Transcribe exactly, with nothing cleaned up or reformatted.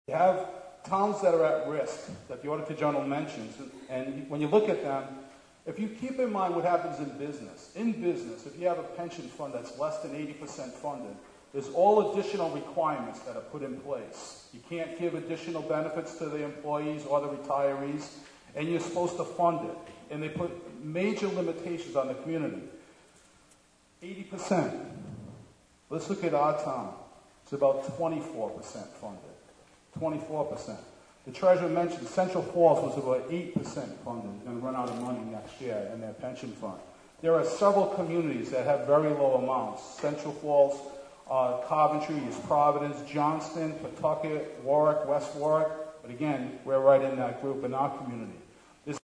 You have towns that are at risk that the Auditor General mentions, and when you look at them, if you keep in mind what happens in business, in business, if you have a pension fund that's less than eighty percent funded, there's all additional requirements that are put in place. You can't give additional benefits to the employees or the retirees, and you're supposed to fund it. And they put major limitations on the community. eighty percent. Let's look at our town. It's about twenty-four percent funded. twenty-four percent. The treasurer mentioned Central Falls was about eight percent funded, going to run out of money next year in their pension fund. There are several communities that have very low amounts. Central Falls, uh, Coventry, East Providence, Johnston, Pawtucket, Warwick, West Warwick. But again, we're right in that group in our community.